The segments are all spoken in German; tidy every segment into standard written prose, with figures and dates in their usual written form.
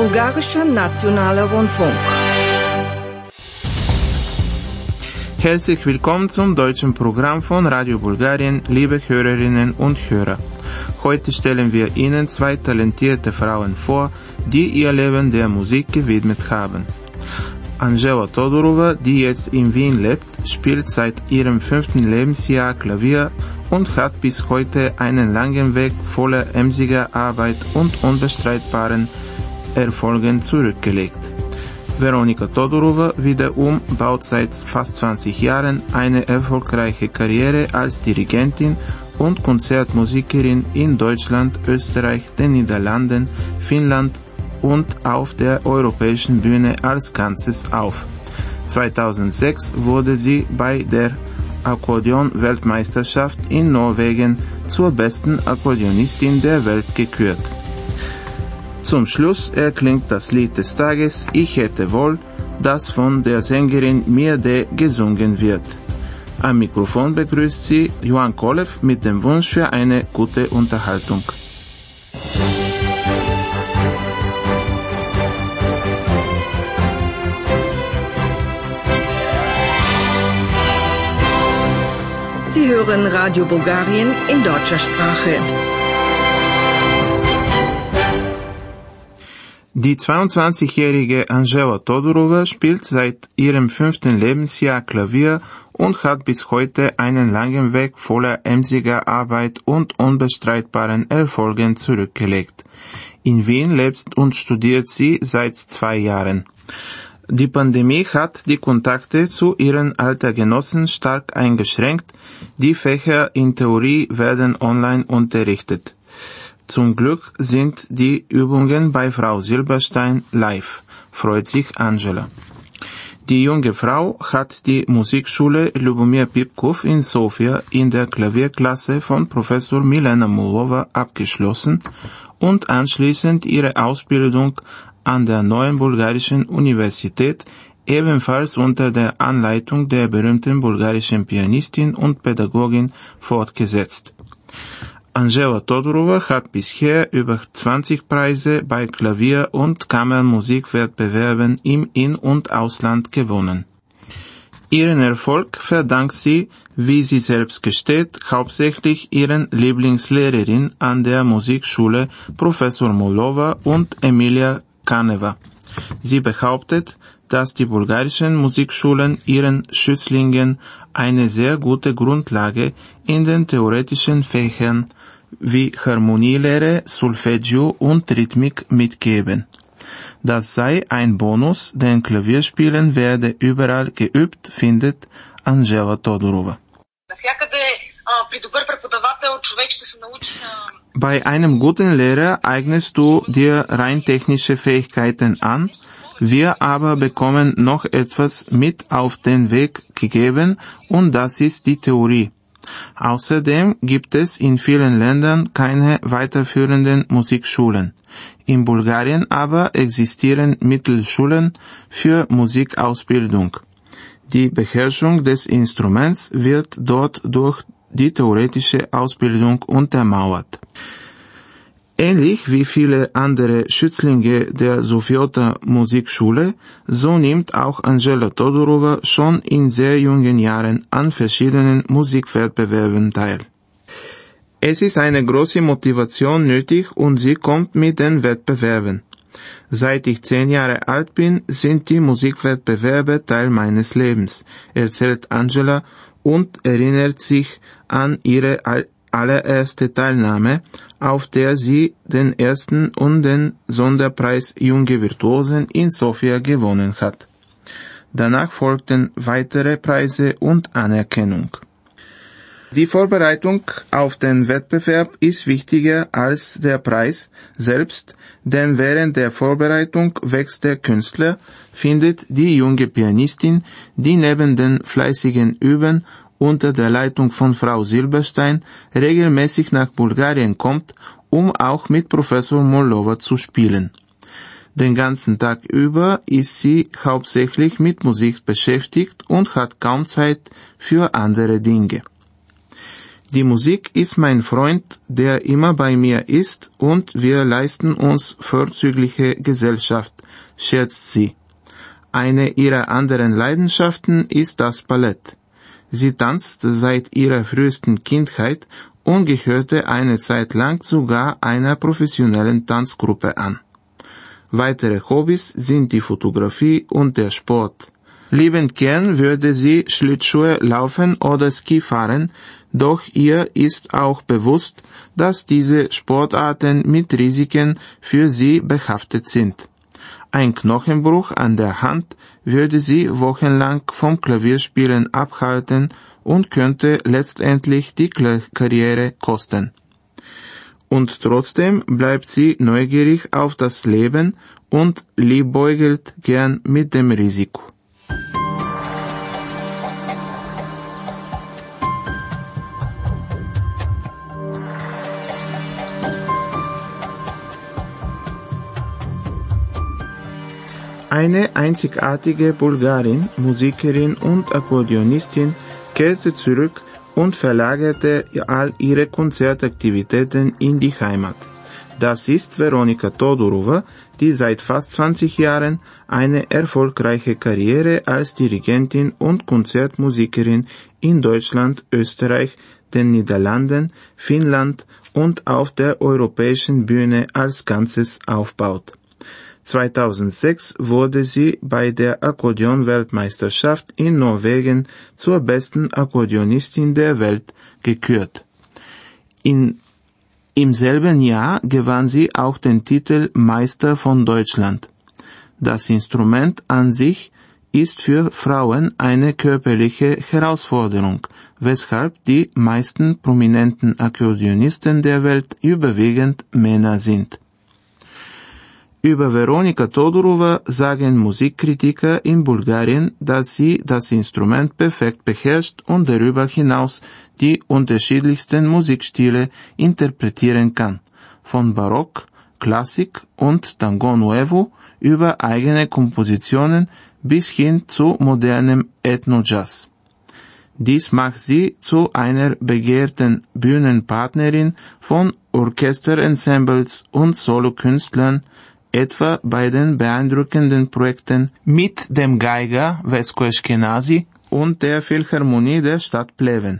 Bulgarischer Nationaler Rundfunk. Herzlich willkommen zum deutschen Programm von Radio Bulgarien, liebe Hörerinnen und Hörer. Heute stellen wir Ihnen zwei talentierte Frauen vor, die ihr Leben der Musik gewidmet haben. Angela Todorova, die jetzt in Wien lebt, spielt seit ihrem 5. Lebensjahr Klavier und hat bis heute einen langen Weg voller emsiger Arbeit und unbestreitbaren Erfolgen zurückgelegt. Veronika Todorova wiederum baut seit fast 20 Jahren eine erfolgreiche Karriere als Dirigentin und Konzertmusikerin in Deutschland, Österreich, den Niederlanden, Finnland und auf der europäischen Bühne als Ganzes auf. 2006 wurde sie bei der Akkordeon-Weltmeisterschaft in Norwegen zur besten Akkordeonistin der Welt gekürt. Zum Schluss erklingt das Lied des Tages Ich hätte wohl, das von der Sängerin Mirde gesungen wird. Am Mikrofon begrüßt sie Johan Kolev mit dem Wunsch für eine gute Unterhaltung. Sie hören Radio Bulgarien in deutscher Sprache. Die 22-jährige Angela Todorova spielt seit ihrem 5. Lebensjahr Klavier und hat bis heute einen langen Weg voller emsiger Arbeit und unbestreitbaren Erfolgen zurückgelegt. In Wien lebt und studiert sie seit 2 Jahren. Die Pandemie hat die Kontakte zu ihren Altergenossen stark eingeschränkt. Die Fächer in Theorie werden online unterrichtet. Zum Glück sind die Übungen bei Frau Silberstein live, freut sich Angela. Die junge Frau hat die Musikschule Ljubomir Pipkov in Sofia in der Klavierklasse von Professor Milena Mulova abgeschlossen und anschließend ihre Ausbildung an der Neuen Bulgarischen Universität, ebenfalls unter der Anleitung der berühmten bulgarischen Pianistin und Pädagogin, fortgesetzt. Angela Todorova hat bisher über 20 Preise bei Klavier- und Kammermusikwettbewerben im In- und Ausland gewonnen. Ihren Erfolg verdankt sie, wie sie selbst gesteht, hauptsächlich ihren Lieblingslehrerin an der Musikschule Professor Molova und Emilia Kaneva. Sie behauptet, dass die bulgarischen Musikschulen ihren Schützlingen eine sehr gute Grundlage in den theoretischen Fächern wie Harmonielehre, Solfeggio und Rhythmik mitgeben. Das sei ein Bonus, denn Klavierspielen werde überall geübt, findet Angela Todorova. Bei einem guten Lehrer eignest du dir rein technische Fähigkeiten an, wir aber bekommen noch etwas mit auf den Weg gegeben und das ist die Theorie. Außerdem gibt es in vielen Ländern keine weiterführenden Musikschulen. In Bulgarien aber existieren Mittelschulen für Musikausbildung. Die Beherrschung des Instruments wird dort durch die theoretische Ausbildung untermauert. Ähnlich wie viele andere Schützlinge der Sofiota Musikschule, so nimmt auch Angela Todorova schon in sehr jungen Jahren an verschiedenen Musikwettbewerben teil. Es ist eine große Motivation nötig und sie kommt mit den Wettbewerben. Seit ich 10 Jahre alt bin, sind die Musikwettbewerbe Teil meines Lebens, erzählt Angela und erinnert sich an ihre allererste Teilnahme, auf der sie den ersten und den Sonderpreis Junge Virtuosen in Sofia gewonnen hat. Danach folgten weitere Preise und Anerkennung. Die Vorbereitung auf den Wettbewerb ist wichtiger als der Preis selbst, denn während der Vorbereitung wächst der Künstler, findet die junge Pianistin, die neben den fleißigen Üben unter der Leitung von Frau Silberstein regelmäßig nach Bulgarien kommt, um auch mit Professor Molova zu spielen. Den ganzen Tag über ist sie hauptsächlich mit Musik beschäftigt und hat kaum Zeit für andere Dinge. Die Musik ist mein Freund, der immer bei mir ist, und wir leisten uns vorzügliche Gesellschaft, scherzt sie. Eine ihrer anderen Leidenschaften ist das Ballett. Sie tanzt seit ihrer frühesten Kindheit und gehörte eine Zeit lang sogar einer professionellen Tanzgruppe an. Weitere Hobbys sind die Fotografie und der Sport. Liebend gern würde sie Schlittschuhe laufen oder Ski fahren, doch ihr ist auch bewusst, dass diese Sportarten mit Risiken für sie behaftet sind. Ein Knochenbruch an der Hand würde sie wochenlang vom Klavierspielen abhalten und könnte letztendlich die Karriere kosten. Und trotzdem bleibt sie neugierig auf das Leben und liebäugelt gern mit dem Risiko. Eine einzigartige Bulgarin, Musikerin und Akkordeonistin, kehrte zurück und verlagerte all ihre Konzertaktivitäten in die Heimat. Das ist Veronika Todorova, die seit fast 20 Jahren eine erfolgreiche Karriere als Dirigentin und Konzertmusikerin in Deutschland, Österreich, den Niederlanden, Finnland und auf der europäischen Bühne als Ganzes aufbaut. 2006 wurde sie bei der Akkordeon-Weltmeisterschaft in Norwegen zur besten Akkordeonistin der Welt gekürt. Im selben Jahr gewann sie auch den Titel Meister von Deutschland. Das Instrument an sich ist für Frauen eine körperliche Herausforderung, weshalb die meisten prominenten Akkordeonisten der Welt überwiegend Männer sind. Über Veronika Todorova sagen Musikkritiker in Bulgarien, dass sie das Instrument perfekt beherrscht und darüber hinaus die unterschiedlichsten Musikstile interpretieren kann, von Barock, Klassik und Tango Nuevo über eigene Kompositionen bis hin zu modernem Ethno-Jazz. Dies macht sie zu einer begehrten Bühnenpartnerin von Orchesterensembles und Solokünstlern, etwa bei den beeindruckenden Projekten mit dem Geiger Vesko Ashkenazi und der Philharmonie der Stadt Pleven.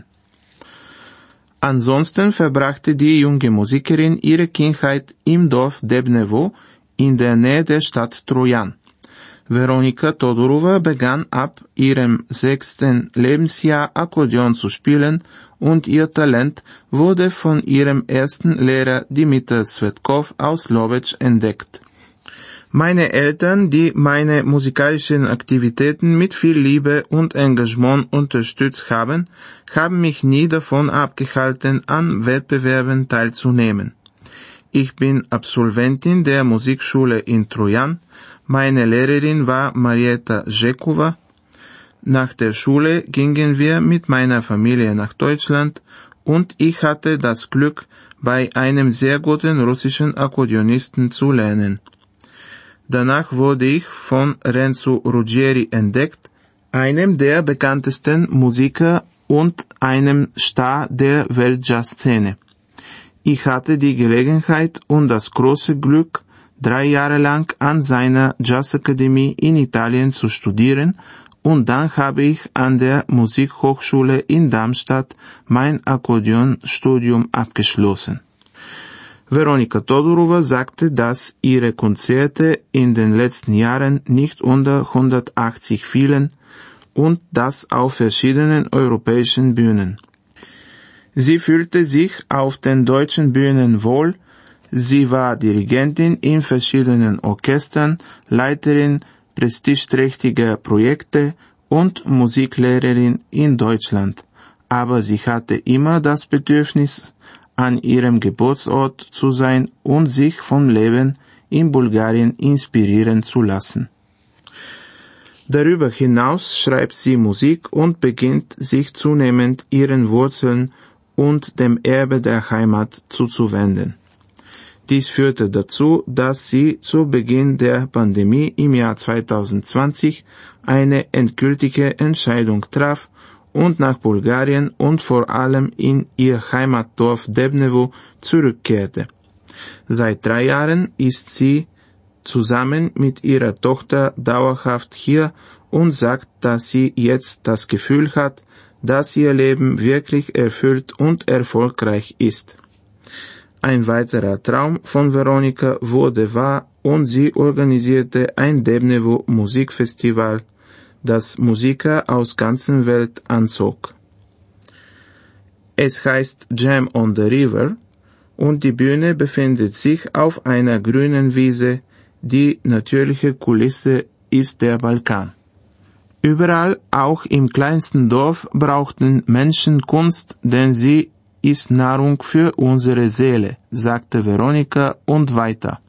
Ansonsten verbrachte die junge Musikerin ihre Kindheit im Dorf Debnevo in der Nähe der Stadt Trojan. Veronika Todorova begann ab ihrem 6. Lebensjahr Akkordeon zu spielen und ihr Talent wurde von ihrem ersten Lehrer Dimitar Cvetkov aus Lovec entdeckt. Meine Eltern, die meine musikalischen Aktivitäten mit viel Liebe und Engagement unterstützt haben, haben mich nie davon abgehalten, an Wettbewerben teilzunehmen. Ich bin Absolventin der Musikschule in Trojan. Meine Lehrerin war Marieta Žekova. Nach der Schule gingen wir mit meiner Familie nach Deutschland und ich hatte das Glück, bei einem sehr guten russischen Akkordeonisten zu lernen. Danach wurde ich von Renzo Ruggieri entdeckt, einem der bekanntesten Musiker und einem Star der Weltjazzszene. Ich hatte die Gelegenheit und das große Glück, 3 Jahre lang an seiner Jazzakademie in Italien zu studieren und dann habe ich an der Musikhochschule in Darmstadt mein Akkordeonstudium abgeschlossen. Veronika Todorova sagte, dass ihre Konzerte in den letzten Jahren nicht unter 180 fielen und das auf verschiedenen europäischen Bühnen. Sie fühlte sich auf den deutschen Bühnen wohl, sie war Dirigentin in verschiedenen Orchestern, Leiterin prestigeträchtiger Projekte und Musiklehrerin in Deutschland, aber sie hatte immer das Bedürfnis, an ihrem Geburtsort zu sein und sich vom Leben in Bulgarien inspirieren zu lassen. Darüber hinaus schreibt sie Musik und beginnt sich zunehmend ihren Wurzeln und dem Erbe der Heimat zuzuwenden. Dies führte dazu, dass sie zu Beginn der Pandemie im Jahr 2020 eine endgültige Entscheidung traf und nach Bulgarien und vor allem in ihr Heimatdorf Debnevo zurückkehrte. Seit 3 Jahren ist sie zusammen mit ihrer Tochter dauerhaft hier und sagt, dass sie jetzt das Gefühl hat, dass ihr Leben wirklich erfüllt und erfolgreich ist. Ein weiterer Traum von Veronika wurde wahr und sie organisierte ein Debnevo Musikfestival, das Musiker aus ganzer Welt anzog. Es heißt Jam on the River und die Bühne befindet sich auf einer grünen Wiese. Die natürliche Kulisse ist der Balkan. Überall, auch im kleinsten Dorf, brauchten Menschen Kunst, denn sie ist Nahrung für unsere Seele, sagte Veronika und weiter.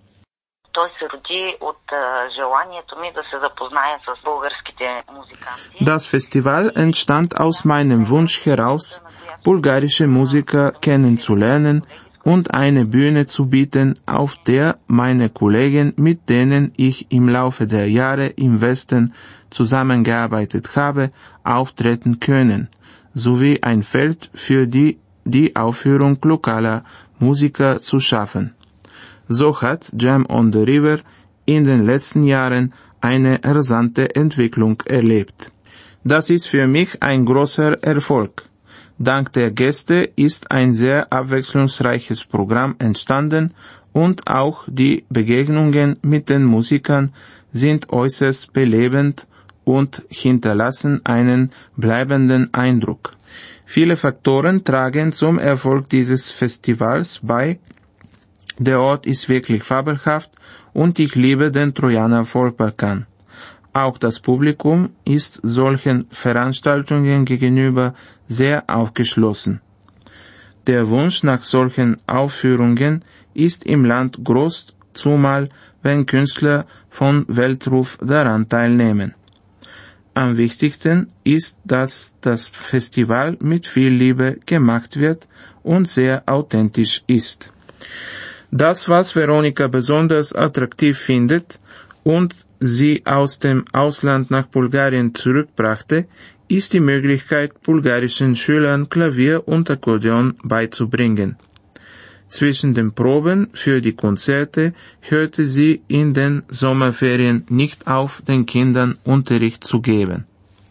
Das Festival entstand aus meinem Wunsch heraus, bulgarische Musiker kennenzulernen und eine Bühne zu bieten, auf der meine Kollegen, mit denen ich im Laufe der Jahre im Westen zusammengearbeitet habe, auftreten können, sowie ein Feld für die Aufführung lokaler Musiker zu schaffen. So hat Jam on the River in den letzten Jahren eine rasante Entwicklung erlebt. Das ist für mich ein großer Erfolg. Dank der Gäste ist ein sehr abwechslungsreiches Programm entstanden und auch die Begegnungen mit den Musikern sind äußerst belebend und hinterlassen einen bleibenden Eindruck. Viele Faktoren tragen zum Erfolg dieses Festivals bei. Der Ort ist wirklich fabelhaft und ich liebe den Trojaner Volksbalkan. Auch das Publikum ist solchen Veranstaltungen gegenüber sehr aufgeschlossen. Der Wunsch nach solchen Aufführungen ist im Land groß, zumal wenn Künstler von Weltruf daran teilnehmen. Am wichtigsten ist, dass das Festival mit viel Liebe gemacht wird und sehr authentisch ist. Das, was Veronika besonders attraktiv findet und sie aus dem Ausland nach Bulgarien zurückbrachte, ist die Möglichkeit, bulgarischen Schülern Klavier und Akkordeon beizubringen. Zwischen den Proben für die Konzerte hörte sie in den Sommerferien nicht auf, den Kindern Unterricht zu geben.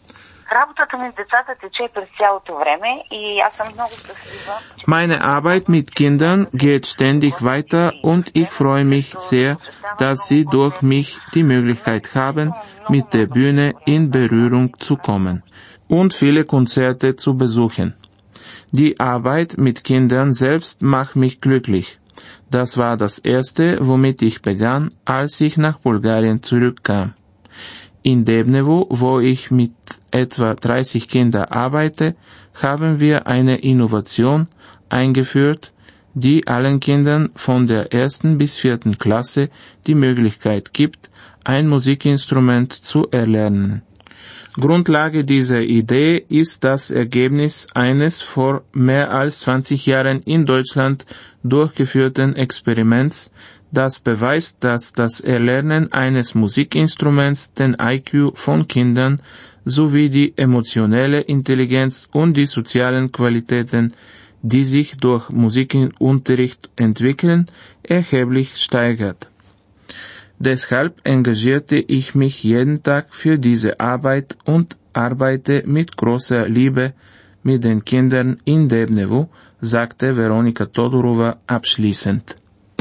Meine Arbeit mit Kindern geht ständig weiter und ich freue mich sehr, dass sie durch mich die Möglichkeit haben, mit der Bühne in Berührung zu kommen und viele Konzerte zu besuchen. Die Arbeit mit Kindern selbst macht mich glücklich. Das war das Erste, womit ich begann, als ich nach Bulgarien zurückkam. In Debnevo, wo ich mit etwa 30 Kindern arbeite, haben wir eine Innovation eingeführt, die allen Kindern von der 1. bis 4. Klasse die Möglichkeit gibt, ein Musikinstrument zu erlernen. Grundlage dieser Idee ist das Ergebnis eines vor mehr als 20 Jahren in Deutschland durchgeführten Experiments, das beweist, dass das Erlernen eines Musikinstruments den IQ von Kindern sowie die emotionelle Intelligenz und die sozialen Qualitäten, die sich durch Musikunterricht entwickeln, erheblich steigert. Deshalb engagierte ich mich jeden Tag für diese Arbeit und arbeite mit großer Liebe mit den Kindern in Debnevo, sagte Veronika Todorova abschließend.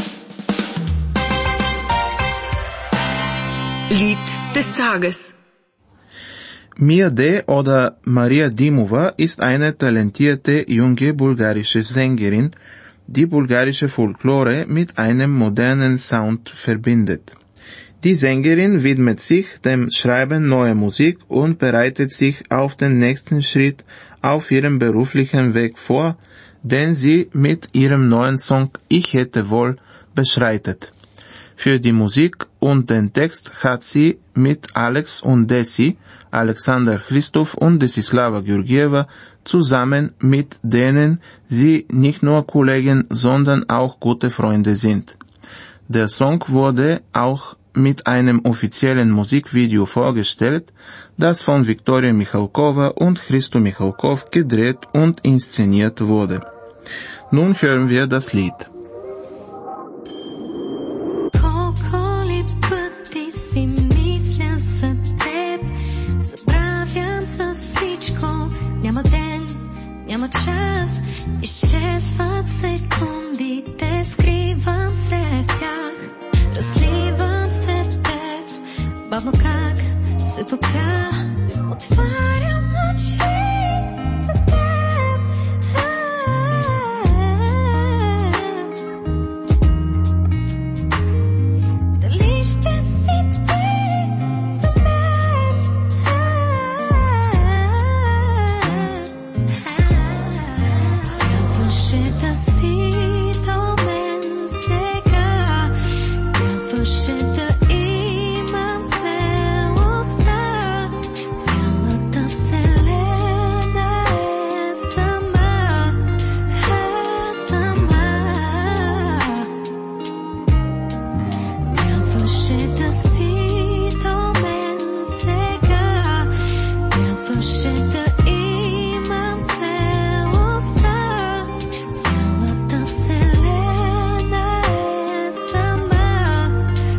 Lied des Tages. Mirde oder Maria Dimova ist eine talentierte junge bulgarische Sängerin, die bulgarische Folklore mit einem modernen Sound verbindet. Die Sängerin widmet sich dem Schreiben neuer Musik und bereitet sich auf den nächsten Schritt auf ihrem beruflichen Weg vor, den sie mit ihrem neuen Song Ich hätte wohl beschreitet. Für die Musik und den Text hat sie mit Alex und Desi, Alexander Christoph und Desislava Georgieva zusammen, mit denen sie nicht nur Kollegen, sondern auch gute Freunde sind. Der Song wurde auch mit einem offiziellen Musikvideo vorgestellt, das von Viktoria Michalkova und Christo Michalkov gedreht und inszeniert wurde. Nun hören wir das Lied. Няма ден, няма час, изчезват секундите, скривам се в тях, разливам се в теб, бавно как се топя, отварям очи за теб. Дали ще си ти за мен? Трябваше да си до мен сега, трябваше да имам смелостта. Цялата вселена е сама, Трябваше да си до мен сега, трябваше да имам смелостта. Цялата вселена е сама,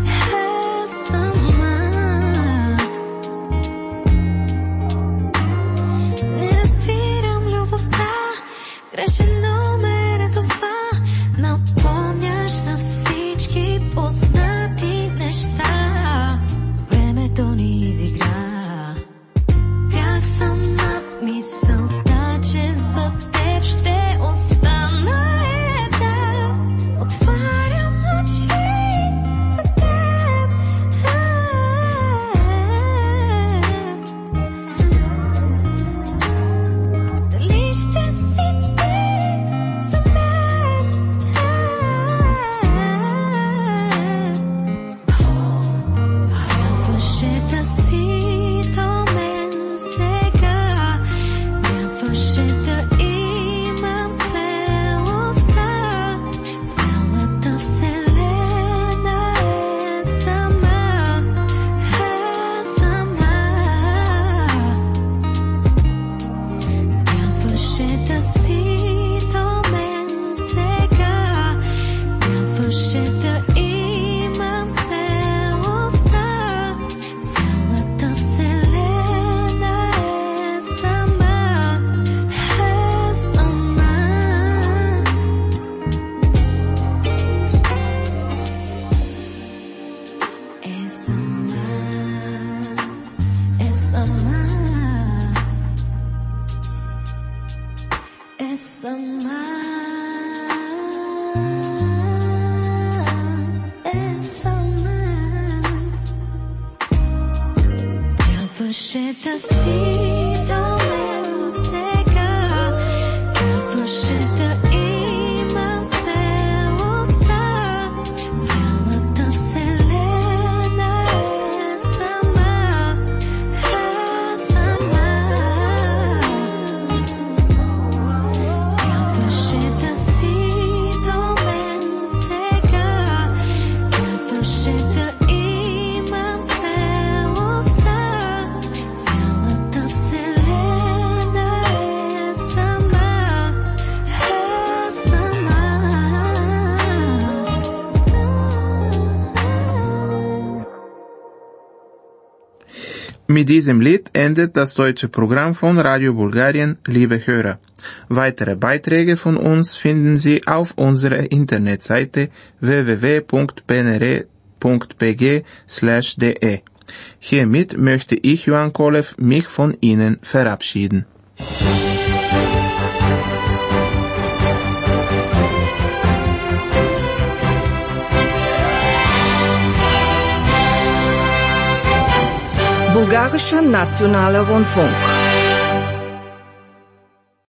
Не разбирам любовта, грешен номер е това. Напомняш на всички познати неща. Времето ни изигра. Бях сама в мисълта, че за теб ще остана една. Отварям очи за теб. Дали ще си ти за мен? Трябваше да си до мен сега, трябваше да имам смелостта. Цялата вселена е сама, Трябваше да си до мен сега, трябваше да имам смелостта. Цялата вселена е сама, Трябваше да си до мен сега, трябваше да имам смелостта. Цялата вселена е сама, Трябваше да си до мен сега, трябваше да имам смелостта. Цялата вселена е сама, Mit diesem Lied endet das deutsche Programm von Radio Bulgarien, liebe Hörer. Weitere Beiträge von uns finden Sie auf unserer Internetseite www.bnr.bg/de. Hiermit möchte ich, Johann Kolev, mich von Ihnen verabschieden. Bulgarischer Nationaler Rundfunk.